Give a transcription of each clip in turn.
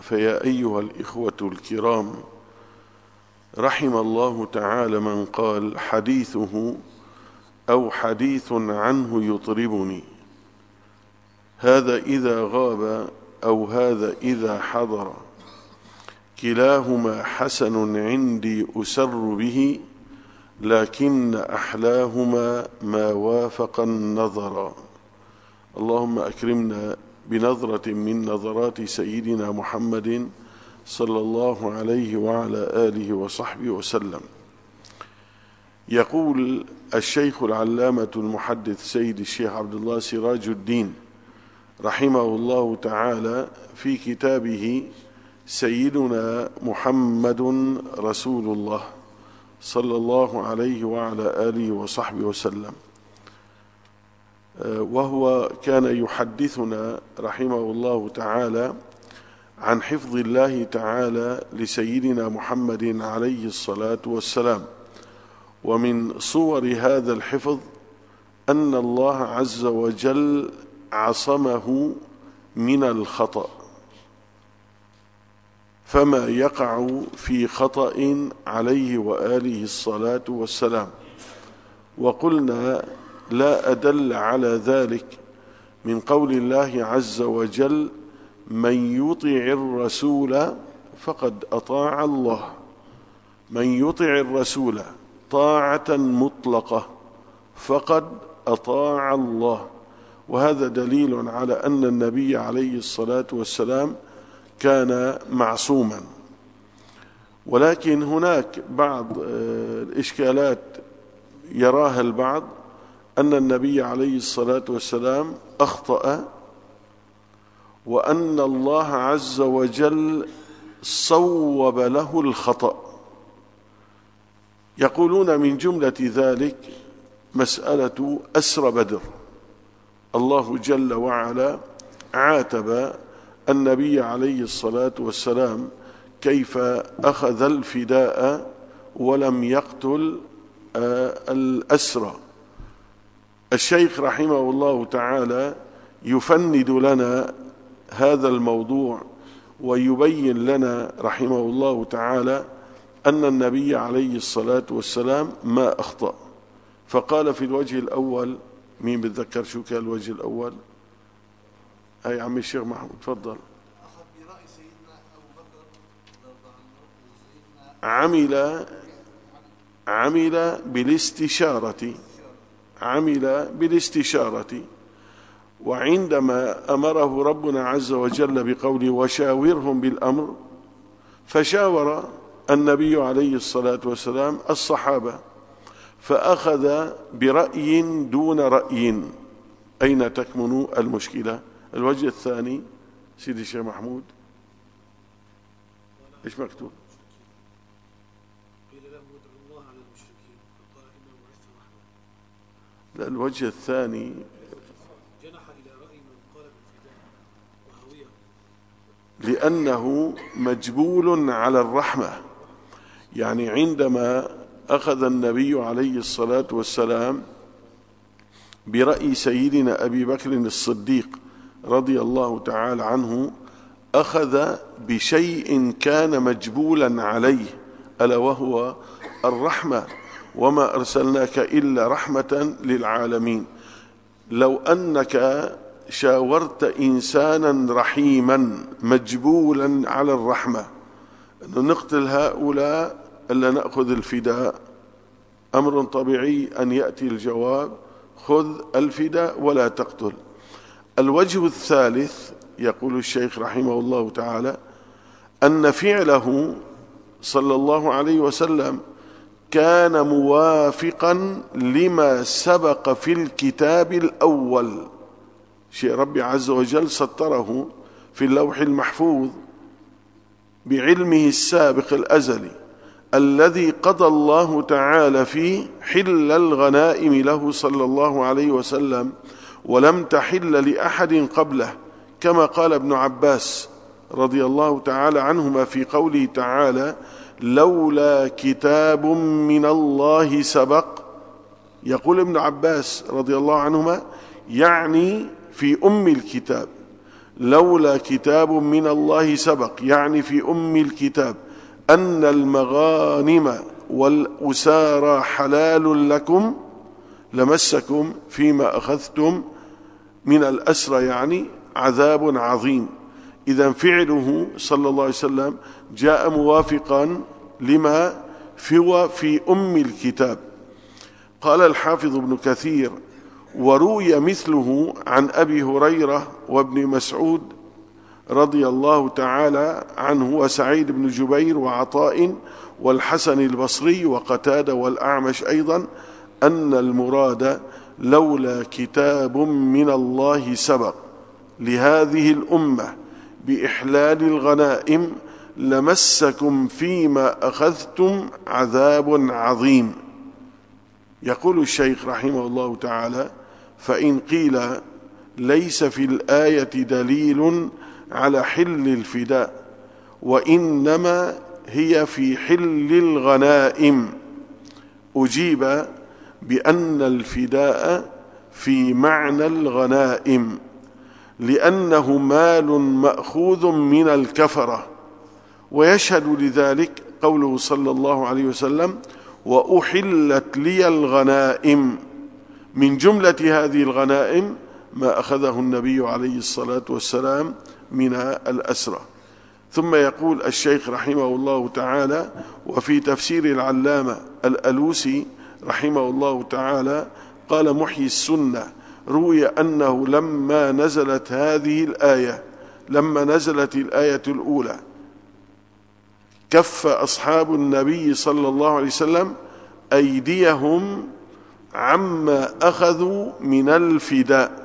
فيا أيها الإخوة الكرام، رحم الله تعالى من قال حديثه أو حديث عنه يطربني، هذا إذا غاب أو هذا إذا حضر، كلاهما حسن عندي أسر به، لكن أحلاهما ما وافق النظر. اللهم أكرمنا بنظرة من نظرات سيدنا محمد صلى الله عليه وعلى آله وصحبه وسلم. يقول الشيخ العلامة المحدث سيد الشيخ عبد الله سراج الدين رحمه الله تعالى في كتابه سيدنا محمد رسول الله صلى الله عليه وعلى آله وصحبه وسلم، وهو كان يحدثنا رحمه الله تعالى عن حفظ الله تعالى لسيدنا محمد عليه الصلاة والسلام. ومن صور هذا الحفظ أن الله عز وجل عصمه من الخطأ، فما يقع في خطأ عليه وآله الصلاة والسلام. وقلنا لا أدل على ذلك من قول الله عز وجل: من يطع الرسول فقد أطاع الله. من يطع الرسول طاعة مطلقة فقد أطاع الله، وهذا دليل على أن النبي عليه الصلاة والسلام كان معصوما. ولكن هناك بعض الإشكالات يراها البعض، أن النبي عليه الصلاة والسلام أخطأ، وأن الله عز وجل صوب له الخطأ. يقولون من جملة ذلك مسألة أسر بدر. الله جل وعلا عاتب النبي عليه الصلاة والسلام كيف أخذ الفداء ولم يقتل الأسرى. الشيخ رحمه الله تعالى يفند لنا هذا الموضوع ويبين لنا رحمه الله تعالى أن النبي عليه الصلاة والسلام ما أخطأ. فقال في الوجه الأول، مين بتذكر شو كان الوجه الأول؟ أي عم الشيخ محمود تفضل. أخذ برأي سيدنا أبو بكر عمل بالاستشارة. وعندما أمره ربنا عز وجل بقوله وشاورهم بالأمر، فشاور النبي عليه الصلاة والسلام الصحابة، فأخذ برأي دون رأي. أين تكمن المشكلة؟ الوجه الثاني سيدي الشيخ محمود، إيش مكتوب؟ قيل له ادعوا الله على المشركين فقال إنه بعثت رحمة. لا، الوجه الثاني جنح إلى رأي من قال بالفداء وهوية، لأنه مجبول على الرحمة. يعني عندما أخذ النبي عليه الصلاة والسلام برأي سيدنا أبي بكر الصديق رضي الله تعالى عنه، أخذ بشيء كان مجبولا عليه، ألا وهو الرحمة، وما أرسلناك إلا رحمة للعالمين. لو أنك شاورت إنسانا رحيما مجبولا على الرحمة أن نقتل هؤلاء ألا نأخذ الفداء، أمر طبيعي أن يأتي الجواب خذ الفداء ولا تقتل. الوجه الثالث يقول الشيخ رحمه الله تعالى أن فعله صلى الله عليه وسلم كان موافقا لما سبق في الكتاب الأول، شيء ربي عز وجل سطره في اللوح المحفوظ بعلمه السابق الأزلي، الذي قضى الله تعالى فيه حل الغنائم له صلى الله عليه وسلم، ولم تحل لأحد قبله، كما قال ابن عباس رضي الله تعالى عنهما في قوله تعالى لولا كتاب من الله سبق. يقول ابن عباس رضي الله عنهما يعني في أم الكتاب لولا كتاب من الله سبق، يعني في أم الكتاب، أن المغانم والأسارى حلال لكم لمسكم فيما أخذتم من الأسرى، يعني عذاب عظيم. إذن فعله صلى الله عليه وسلم جاء موافقا لما هو في أم الكتاب. قال الحافظ ابن كثير: وروي مثله عن أبي هريرة وابن مسعود رضي الله تعالى عنه وسعيد بن جبير وعطاء والحسن البصري وقتادة والأعمش أيضا، أن المراد لولا كتاب من الله سبق لهذه الأمة بإحلال الغنائم لمسكم فيما أخذتم عذاب عظيم. يقول الشيخ رحمه الله تعالى: فإن قيل ليس في الآية دليل على حل الفداء وإنما هي في حل الغنائم، أجيب بأن الفداء في معنى الغنائم، لأنه مال مأخوذ من الكفرة. ويشهد لذلك قوله صلى الله عليه وسلم: وأحلت لي الغنائم. من جملة هذه الغنائم ما أخذه النبي عليه الصلاة والسلام من الأسرى. ثم يقول الشيخ رحمه الله تعالى: وفي تفسير العلامة الألوسي رحمه الله تعالى قال محيي السنة: روي أنه لما نزلت الآية الأولى كف أصحاب النبي صلى الله عليه وسلم أيديهم عما أخذوا من الفداء،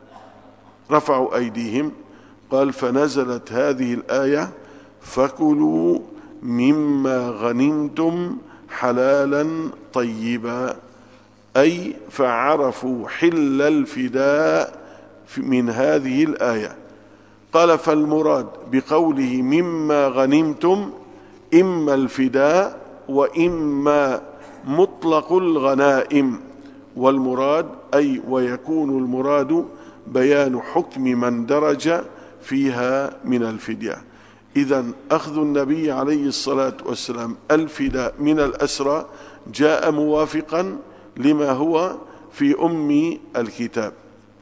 رفعوا أيديهم. قال: فنزلت هذه الآية: فكلوا مما غنمتم حلالا طيبا، أي فعرفوا حل الفداء من هذه الآية. قال: فالمراد بقوله مما غنمتم إما الفداء وإما مطلق الغنائم، والمراد ويكون المراد بيان حكم من درج فيها من الفدية. إذن أخذ النبي عليه الصلاة والسلام الفداء من الأسرى جاء موافقا لما هو في أم الكتاب.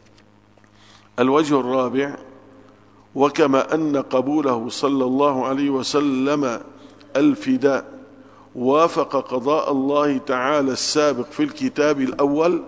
الوجه الرابع: وكما أن قبوله صلى الله عليه وسلم الفداء وافق قضاء الله تعالى السابق في الكتاب الأول،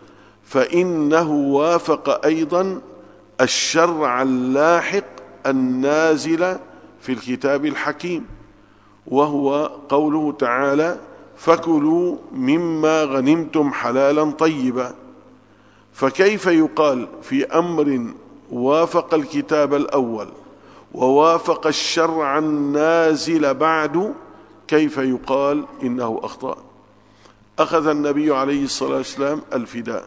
فإنه وافق أيضا الشرع اللاحق النازل في الكتاب الحكيم، وهو قوله تعالى: فكلوا مما غنمتم حلالا طيبا. فكيف يقال في أمر وافق الكتاب الأول ووافق الشرع النازل بعد، كيف يقال إنه أخطأ؟ أخذ النبي عليه الصلاة والسلام الفداء،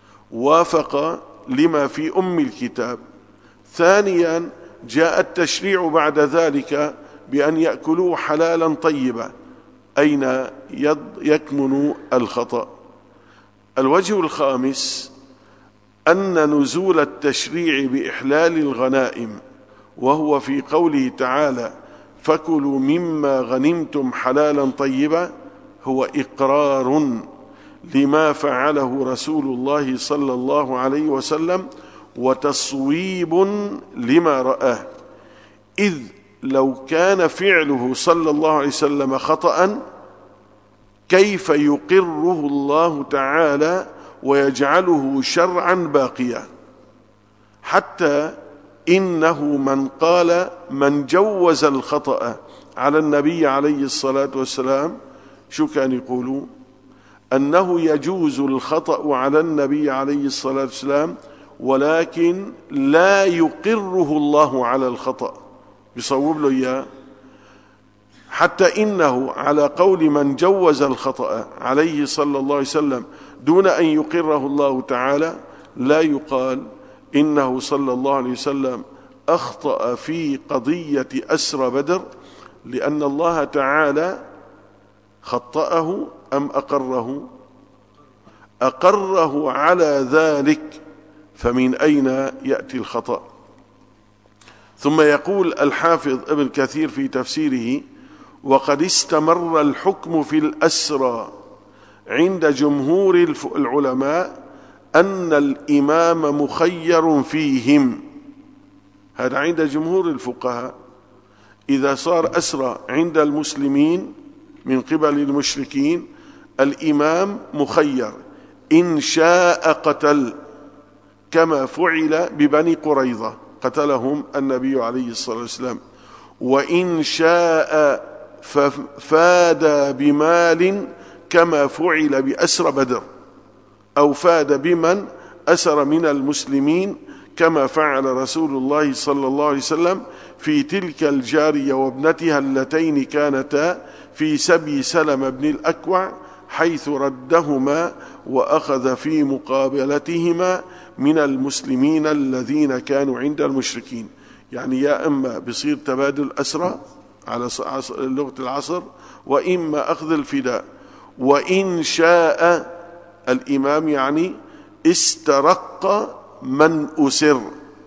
وافق لما في أم الكتاب. ثانيا جاء التشريع بعد ذلك بأن يأكلوا حلالا طيبا، أين يكمن الخطأ؟ الوجه الخامس: أن نزول التشريع بإحلال الغنائم وهو في قوله تعالى: فكلوا مما غنمتم حلالا طيبا، هو إقرار لما فعله رسول الله صلى الله عليه وسلم وتصويب لما رآه، إذ لو كان فعله صلى الله عليه وسلم خطأ كيف يقره الله تعالى ويجعله شرعا باقيا؟ حتى إنه من قال من جوز الخطأ على النبي عليه الصلاة والسلام، شو كان يقولوا؟ أنه يجوز الخطأ على النبي عليه الصلاة والسلام ولكن لا يقره الله على الخطأ، يصوب له إياه. حتى إنه على قول من جوز الخطأ عليه صلى الله عليه وسلم دون أن يقره الله تعالى، لا يقال إنه صلى الله عليه وسلم أخطأ في قضية أسرى بدر، لأن الله تعالى خطأه أم أقره؟ أقره على ذلك، فمن أين يأتي الخطأ؟ ثم يقول الحافظ ابن كثير في تفسيره: وقد استمر الحكم في الأسرى عند جمهور العلماء أن الإمام مخير فيهم. هذا عند جمهور الفقهاء. إذا صار أسرى عند المسلمين من قبل المشركين الإمام مخير، إن شاء قتل، كما فعل ببني قريظة قتلهم النبي عليه الصلاة والسلام، وإن شاء ففاد بمال كما فعل بأسر بدر، أو فاد بمن أسر من المسلمين كما فعل رسول الله صلى الله عليه وسلم في تلك الجارية وابنتها اللتين كانتا في سبي سلم بن الأكوع، حيث ردهما وأخذ في مقابلتهما من المسلمين الذين كانوا عند المشركين. يعني يا إما بصير تبادل أسرى على لغة العصر، وإما أخذ الفداء. وإن شاء الإمام يعني استرق من أسر.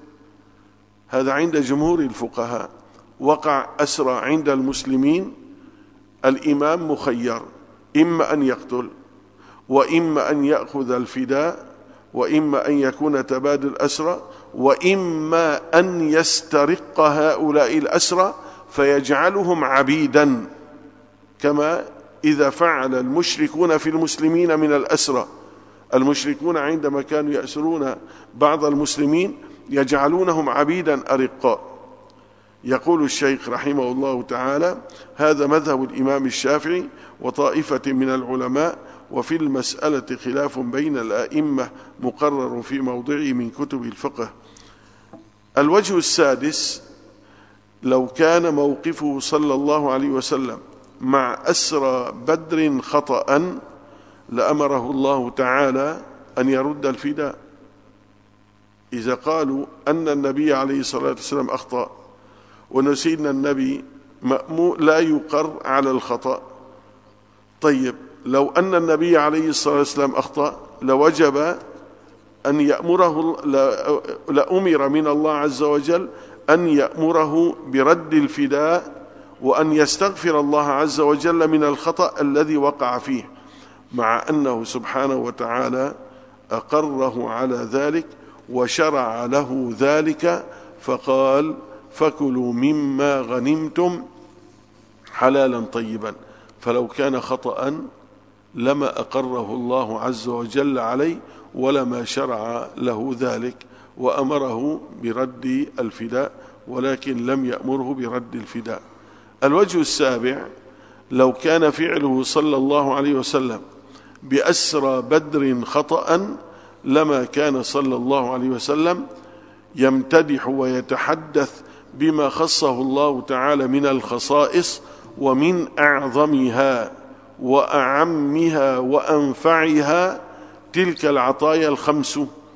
هذا عند جمهور الفقهاء. وقع أسرى عند المسلمين، الإمام مخير، إما أن يقتل، وإما أن يأخذ الفداء، وإما أن يكون تبادل أسرى، وإما أن يسترق هؤلاء الأسرى فيجعلهم عبيدا، كما إذا فعل المشركون في المسلمين من الأسرى. المشركون عندما كانوا يأسرون بعض المسلمين يجعلونهم عبيدا أرقاء. يقول الشيخ رحمه الله تعالى: هذا مذهب الإمام الشافعي وطائفة من العلماء، وفي المسألة خلاف بين الأئمة مقرر في موضعه من كتب الفقه. الوجه السادس: لو كان موقفه صلى الله عليه وسلم مع أسرى بدر خطأ لأمره الله تعالى أن يرد الفداء. إذا قالوا أن النبي عليه الصلاة والسلام أخطأ، وأن سيدنا النبي لا يقر على الخطأ، طيب لو أن النبي عليه الصلاة والسلام أخطأ لوجب أن يأمره، لأمر من الله عز وجل أن يأمره برد الفداء، وأن يستغفر الله عز وجل من الخطأ الذي وقع فيه، مع أنه سبحانه وتعالى أقره على ذلك وشرع له ذلك، فقال: فكلوا مما غنمتم حلالا طيبا. فلو كان خطأ لما أقره الله عز وجل عليه، ولما شرع له ذلك وأمره برد الفداء، ولكن لم يأمره برد الفداء. الوجه السابع: لو كان فعله صلى الله عليه وسلم بأسرى بدر خطأ لما كان صلى الله عليه وسلم يمتدح ويتحدث بما خصه الله تعالى من الخصائص، ومن أعظمها وأعمها وأنفعها تلك العطايا الخمس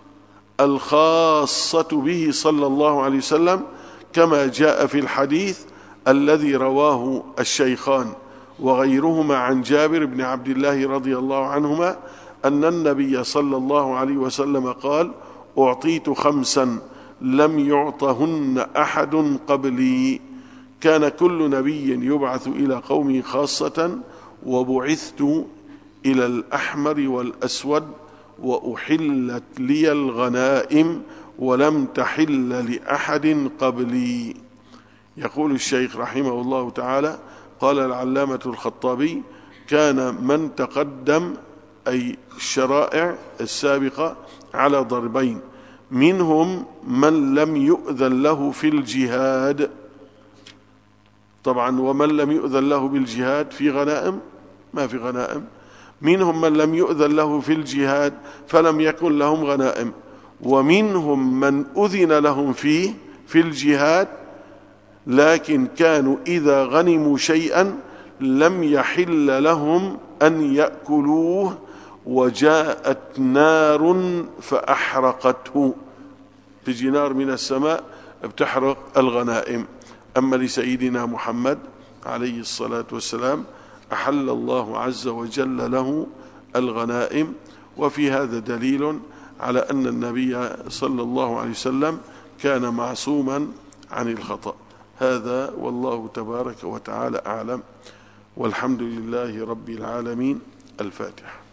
الخاصة به صلى الله عليه وسلم، كما جاء في الحديث الذي رواه الشيخان وغيرهما عن جابر بن عبد الله رضي الله عنهما أن النبي صلى الله عليه وسلم قال: أعطيت خمسا لم يعطهن أحد قبلي. كان كل نبي يبعث إلى قومه خاصة، وبعثت إلى الأحمر والأسود، وأحلت لي الغنائم ولم تحل لأحد قبلي. يقول الشيخ رحمه الله تعالى: قال العلامة الخطابي: كان من تقدم أي الشرائع السابقة على ضربين، منهم من لم يؤذن له في الجهاد، طبعا ومن لم يؤذن له بالجهاد في غنائم ما في غنائم، منهم من لم يؤذن له في الجهاد فلم يكن لهم غنائم، ومنهم من أذن لهم فيه في الجهاد لكن كانوا إذا غنموا شيئا لم يحل لهم أن يأكلوه، وجاءت نار فأحرقته. تجي نار من السماء بتحرق الغنائم. أما لسيدنا محمد عليه الصلاة والسلام أحل الله عز وجل له الغنائم. وفي هذا دليل على أن النبي صلى الله عليه وسلم كان معصوما عن الخطأ. هذا والله تبارك وتعالى أعلم، والحمد لله رب العالمين. الفاتحة.